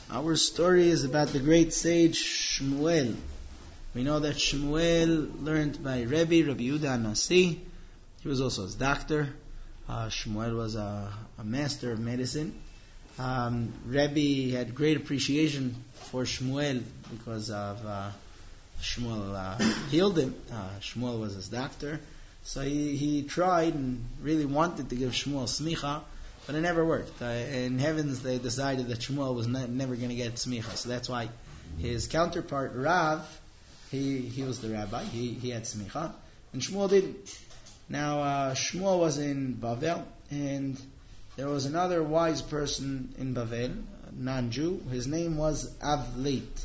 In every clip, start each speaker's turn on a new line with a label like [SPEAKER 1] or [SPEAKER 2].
[SPEAKER 1] Our story is about the great sage Shmuel. We know that Shmuel learned by Rabbi Yehuda Nasi. He was also his doctor. Shmuel was a master of medicine. Rabbi had great appreciation for Shmuel because of Shmuel healed him. Shmuel was his doctor. So he tried and really wanted to give Shmuel smicha, but it never worked. In heavens, they decided that Shmuel was never going to get smicha. So that's why his counterpart, Rav, he was the rabbi. He had smicha, and Shmuel didn't. Now, Shmuel was in Bavel, and there was another wise person in Bavel, a non-Jew. His name was Avleit.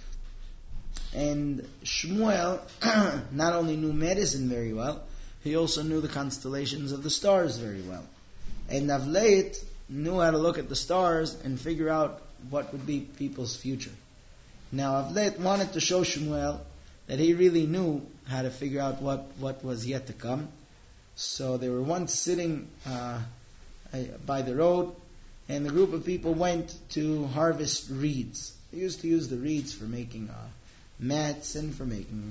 [SPEAKER 1] And Shmuel not only knew medicine very well, he also knew the constellations of the stars very well. And Avleit knew how to look at the stars and figure out what would be people's future. Now, Avleit wanted to show Shmuel that he really knew how to figure out what was yet to come. So they were once sitting by the road, and the group of people went to harvest reeds. They used to use the reeds for making mats and for making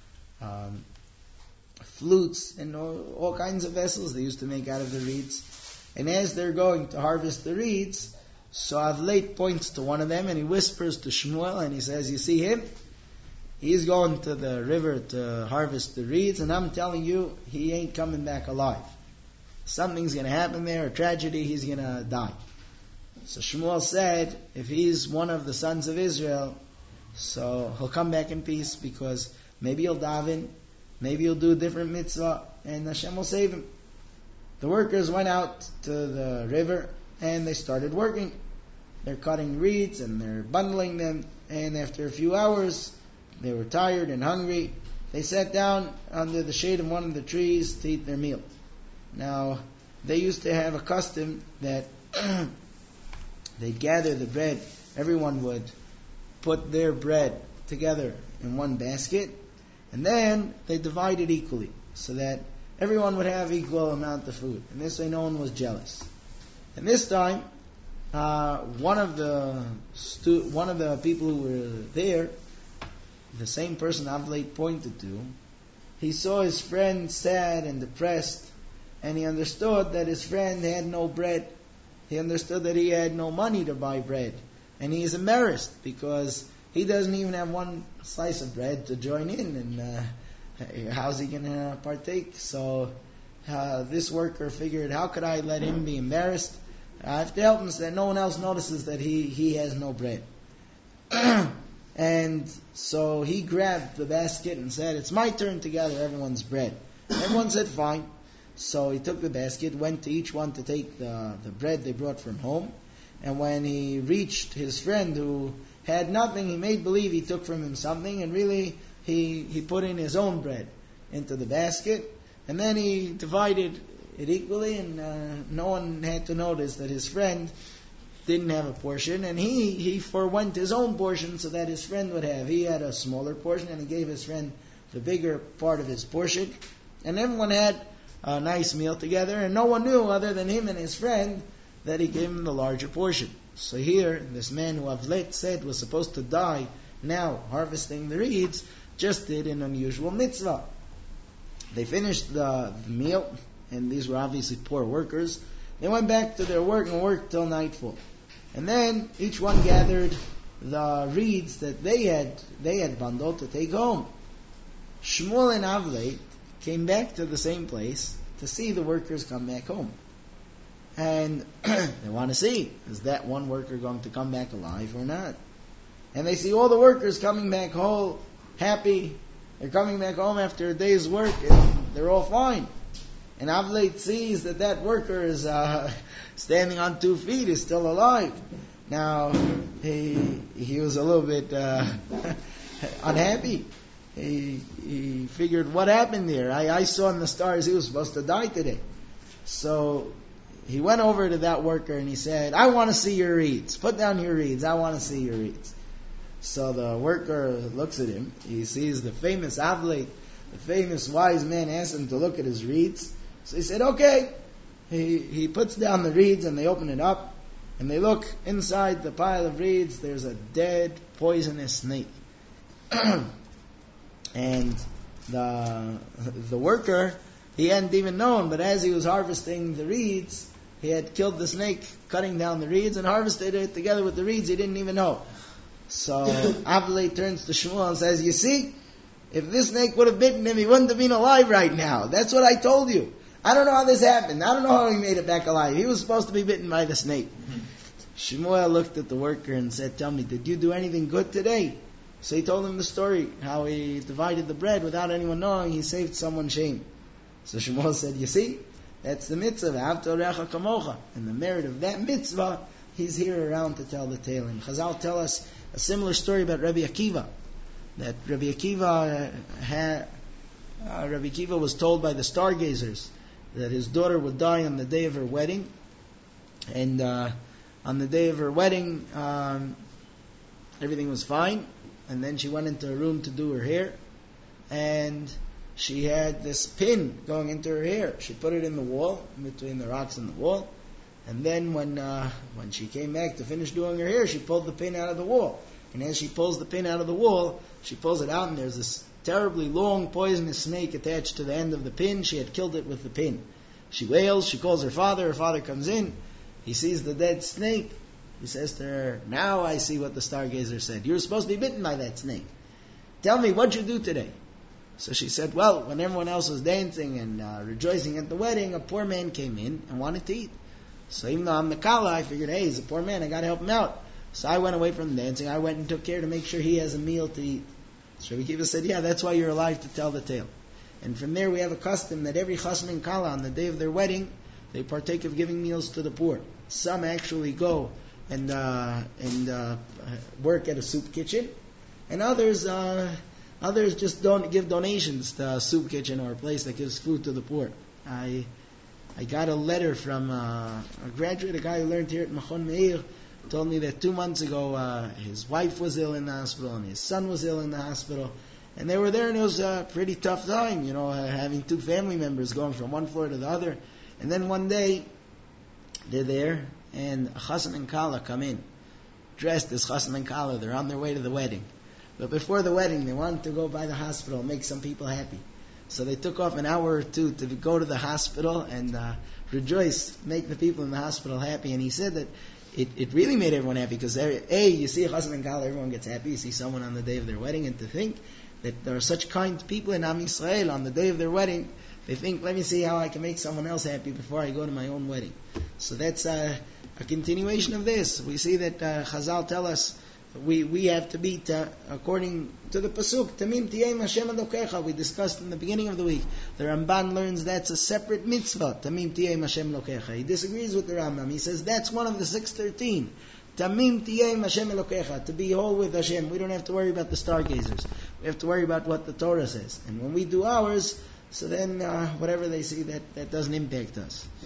[SPEAKER 1] flutes and all kinds of vessels they used to make out of the reeds. And as they're going to harvest the reeds, so Avleit points to one of them and he whispers to Shmuel and he says, "You see him? He's going to the river to harvest the reeds, and I'm telling you, he ain't coming back alive. Something's going to happen there, a tragedy, he's going to die." So Shmuel said, if he's one of the sons of Israel, so he'll come back in peace, because maybe he'll daven, maybe he'll do a different mitzvah, and Hashem will save him. The workers went out to the river, and they started working. They're cutting reeds, and they're bundling them, and after a few hours, they were tired and hungry. They sat down under the shade of one of the trees to eat their meal. Now, they used to have a custom that they'd gather the bread. Everyone would put their bread together in one basket, and then they divide it equally so that everyone would have equal amount of food. And this way no one was jealous. And this time, one of the people who were there, the same person Avleit pointed to, he saw his friend sad and depressed, and he understood that his friend had no bread. He understood that he had no money to buy bread. And he is embarrassed because he doesn't even have one slice of bread to join in, and how's he going to partake? So this worker figured, how could I let him be embarrassed? I have to help him so that no one else notices that he has no bread. And so he grabbed the basket and said, "It's my turn to gather everyone's bread." Everyone said fine. So he took the basket, went to each one to take the bread they brought from home. And when he reached his friend who had nothing, he made believe he took from him something, and really he put in his own bread into the basket. And then he divided it equally, and no one had to notice that his friend didn't have a portion, and he forwent his own portion so that his friend would have. He had a smaller portion, and he gave his friend the bigger part of his portion. And everyone had a nice meal together, and no one knew other than him and his friend that he gave him the larger portion. So here, this man who Avleit said was supposed to die now harvesting the reeds, just did an unusual mitzvah. They finished the meal, and these were obviously poor workers. They went back to their work and worked till nightfall. And then each one gathered the reeds that they had bundled to take home. Shmuel and Avleit came back to the same place to see the workers come back home. And they want to see, is that one worker going to come back alive or not? And they see all the workers coming back home happy. They're coming back home after a day's work, and they're all fine. And Avleit sees that worker is standing on 2 feet, is still alive. Now, he was a little bit unhappy. He figured, what happened there? I saw in the stars he was supposed to die today. So he went over to that worker and he said, "I want to see your reeds. Put down your reeds. I want to see your reeds." So the worker looks at him. He sees the famous Avleit, the famous wise man, asked him to look at his reeds. So he said, okay. He puts down the reeds and they open it up. And they look inside the pile of reeds, there's a dead, poisonous snake. And the worker, he hadn't even known, but as he was harvesting the reeds, he had killed the snake, cutting down the reeds, and harvested it together with the reeds. He didn't even know. So Avlei turns to Shmuel and says, you see, if this snake would have bitten him, he wouldn't have been alive right now. That's what I told you. I don't know how this happened. I don't know how he made it back alive. He was supposed to be bitten by the snake. Shmuel looked at the worker and said, tell me, did you do anything good today? So he told him the story, how he divided the bread without anyone knowing. He saved someone shame. So Shmuel said, you see, that's the mitzvah, V'ahavta l'reacha kamocha. And the merit of that mitzvah, he's here around to tell the tale. And Chazal tell us a similar story about Rabbi Akiva. That Rabbi Akiva was told by the stargazers that his daughter would die on the day of her wedding. And on the day of her wedding, everything was fine. And then she went into a room to do her hair. And she had this pin going into her hair. She put it in the wall, in between the rocks and the wall. And then when she came back to finish doing her hair, she pulled the pin out of the wall. And as she pulls the pin out of the wall, she pulls it out, and there's this terribly long, poisonous snake attached to the end of the pin. She had killed it with the pin. She wails, she calls her father. Her father comes in. He sees the dead snake. He says to her, now I see what the stargazer said. You were supposed to be bitten by that snake. Tell me, what'd you do today? So she said, well, when everyone else was dancing and rejoicing at the wedding, a poor man came in and wanted to eat. So even though I'm the kala, I figured, hey, he's a poor man, I got to help him out. So I went away from dancing. I went and took care to make sure he has a meal to eat. So Rabbi Akiva said, yeah, that's why you're alive, to tell the tale. And from there we have a custom that every chassan and kala, on the day of their wedding, they partake of giving meals to the poor. Some actually go and work at a soup kitchen, and others just don't give donations to a soup kitchen or a place that gives food to the poor. I got a letter from a graduate, a guy who learned here at Machon Meir, told me that 2 months ago his wife was ill in the hospital and his son was ill in the hospital, and they were there, and it was a pretty tough time, having 2 family members going from one floor to the other. And then one day they're there, and a chassan and kala come in, dressed as chassan and kala. They're on their way to the wedding. But before the wedding, they wanted to go by the hospital and make some people happy. So they took off an hour or two to go to the hospital and rejoice, make the people in the hospital happy. And he said that it really made everyone happy, because you see a chassan and kala, everyone gets happy. You see someone on the day of their wedding, and to think that there are such kind people in Am Yisrael on the day of their wedding, they think, let me see how I can make someone else happy before I go to my own wedding. So that's a continuation of this. We see that Chazal tell us we have to be according to the pasuk, Tamim tiyem Hashem Elokecha. We discussed in the beginning of the week. The Ramban learns that's a separate mitzvah, Tamim tiyem Hashem Elokecha. He disagrees with the Rambam. He says that's one of the 613. Tamim tiyem Hashem Elokecha, to be whole with Hashem. We don't have to worry about the stargazers. We have to worry about what the Torah says. And when we do ours, so then whatever they see, that doesn't impact us.